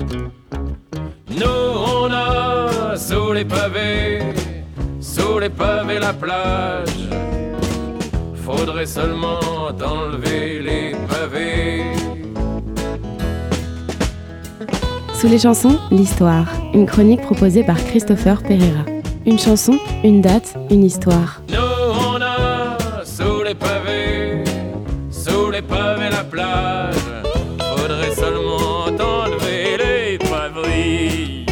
Nous on a sous les pavés la plage. Faudrait seulement enlever les pavés. Sous les chansons, l'histoire. Une chronique proposée par Christopher Pereira. Une chanson, une date, une histoire. Nous on a sous les pavés la plage. Faudrait seulement enlever les pavés.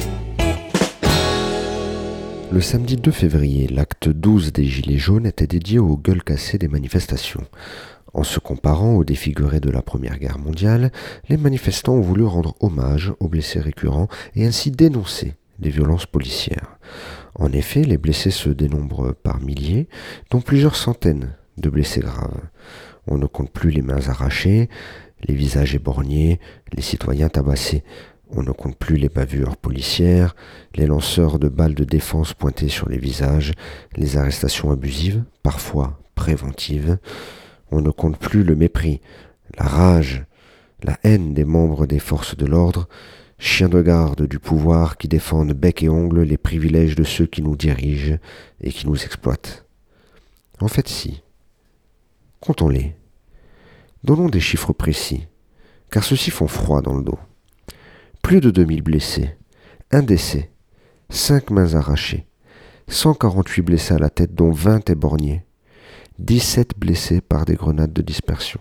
Le samedi 2 février, l'acte 12 des Gilets jaunes était dédié aux gueules cassées des manifestations. En se comparant aux défigurés de la Première Guerre mondiale, les manifestants ont voulu rendre hommage aux blessés récurrents et ainsi dénoncer les violences policières. En effet, les blessés se dénombrent par milliers, dont plusieurs centaines de blessés graves. On ne compte plus les mains arrachées, les visages éborgnés, les citoyens tabassés. On ne compte plus les bavures policières, les lanceurs de balles de défense pointés sur les visages, les arrestations abusives, parfois préventives. On ne compte plus le mépris, la rage, la haine des membres des forces de l'ordre, chiens de garde du pouvoir qui défendent bec et ongle les privilèges de ceux qui nous dirigent et qui nous exploitent. En fait, si. Comptons-les. Donnons des chiffres précis, car ceux-ci font froid dans le dos. Plus de 2000 blessés, 1 décès, 5 mains arrachées, 148 blessés à la tête dont 20 éborgnés, 17 blessés par des grenades de dispersion,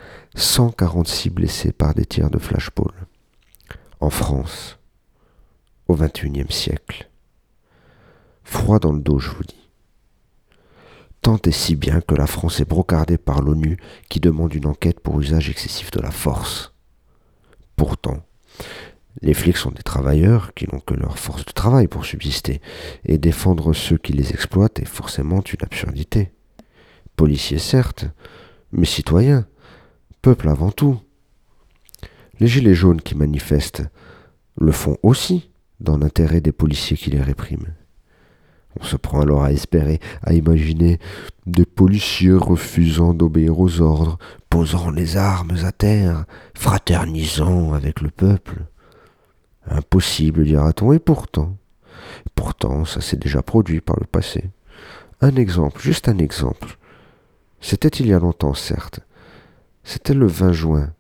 146 blessés par des tirs de flashball. En France, au XXIe siècle. Froid dans le dos, je vous dis. Tant et si bien que la France est brocardée par l'ONU qui demande une enquête pour usage excessif de la force. Pourtant, les flics sont des travailleurs qui n'ont que leur force de travail pour subsister, et défendre ceux qui les exploitent est forcément une absurdité. Policiers certes, mais citoyens, peuple avant tout. Les gilets jaunes qui manifestent le font aussi dans l'intérêt des policiers qui les répriment. On se prend alors à espérer, à imaginer des policiers refusant d'obéir aux ordres, posant les armes à terre, fraternisant avec le peuple. Impossible, dira-t-on, et pourtant, ça s'est déjà produit par le passé. Un exemple, juste un exemple. C'était il y a longtemps, certes. C'était le 20 juin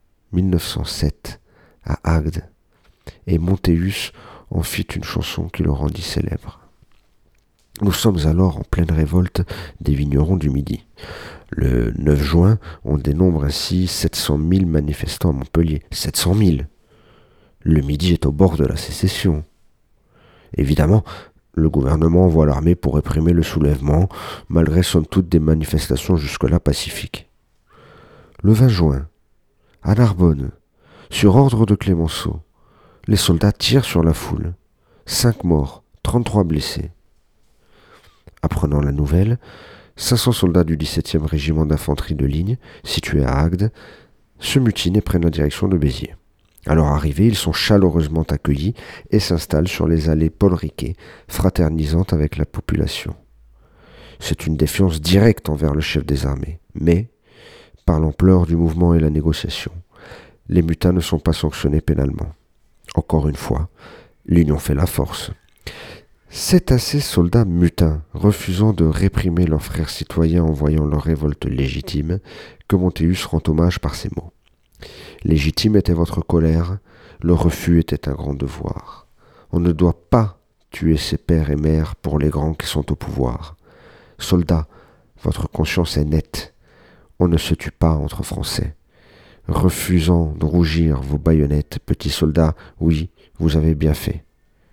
1907, à Agde, et Montéus en fit une chanson qui le rendit célèbre. Nous sommes alors en pleine révolte des vignerons du Midi. Le 9 juin, on dénombre ainsi 700 000 manifestants à Montpellier. 700 000. Le Midi est au bord de la sécession. Évidemment, le gouvernement envoie l'armée pour réprimer le soulèvement, malgré somme toute des manifestations jusque-là pacifiques. Le 20 juin, à Narbonne, sur ordre de Clémenceau, les soldats tirent sur la foule. 5 morts, 33 blessés. Apprenant la nouvelle, 500 soldats du 17e régiment d'infanterie de ligne, situé à Agde, se mutinent et prennent la direction de Béziers. À leur arrivée, ils sont chaleureusement accueillis et s'installent sur les allées Paul Riquet, fraternisant avec la population. C'est une défiance directe envers le chef des armées, mais, par l'ampleur du mouvement et la négociation, les mutins ne sont pas sanctionnés pénalement. Encore une fois, l'union fait la force. C'est à ces soldats mutins, refusant de réprimer leurs frères citoyens en voyant leur révolte légitime, que Montéus rend hommage par ces mots. Légitime était votre colère, le refus était un grand devoir. On ne doit pas tuer ses pères et mères pour les grands qui sont au pouvoir. Soldats, votre conscience est nette. On ne se tue pas entre Français. Refusant de rougir vos baïonnettes, petits soldats, oui, vous avez bien fait.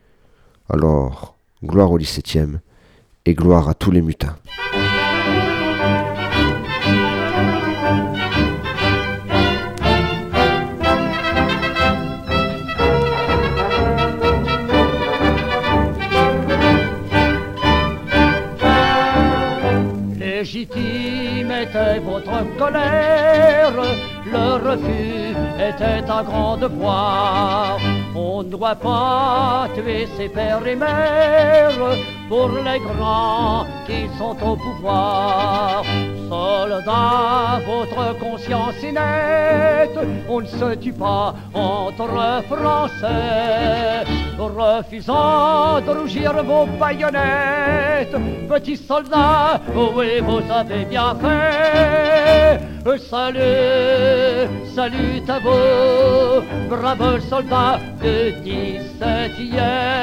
Alors, gloire au 17e et gloire à tous les mutins. Légitime était votre colère, le refus était un grand devoir. On ne doit pas tuer ses pères et mères pour les grands qui sont au pouvoir. Soldats, votre conscience est nette, on ne se tue pas entre Français. Refusant de rougir vos baïonnettes, petits soldats, oui, vous avez bien fait. Salut, salut à vous, braves soldats de 17e.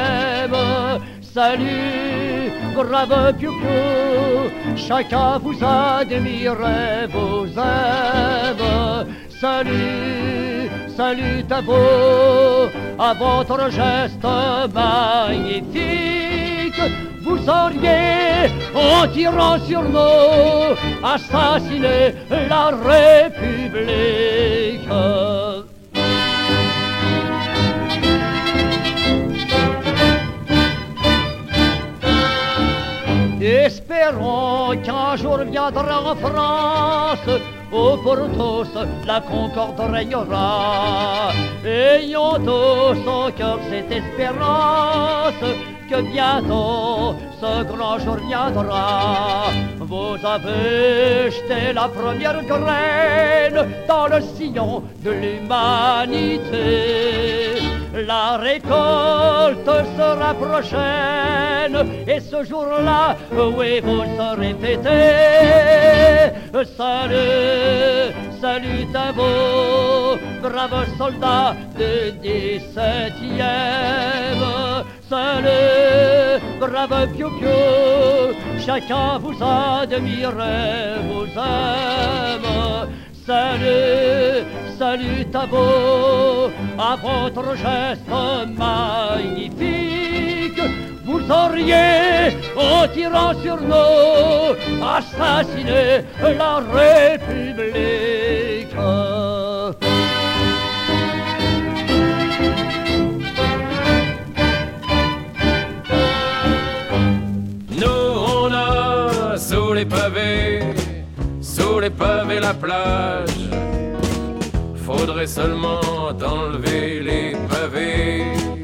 Salut, brave piou-piou, chacun vous admire et vous aime. Salut, salut à vous, à votre geste magnifique. Vous auriez, en tirant sur nous, assassiné la République. Espérons qu'un jour viendra en France où pour tous la concorde régnera. Ayons tous au cœur cette espérance que bientôt ce grand jour viendra. Vous avez jeté la première graine dans le sillon de l'humanité. La récolte sera prochaine et ce jour-là, oui, vous le saurez fêter. Salut, salut à vous, braves soldats de 17e. Salut, brave piou-piou, chacun vous admire et vous aime. Salut, salut à vous, à votre geste magnifique. Vous auriez, en tirant sur nous, assassiné la République. Nous on a sous les pavés la plage. Faudrait seulement enlever les pavés.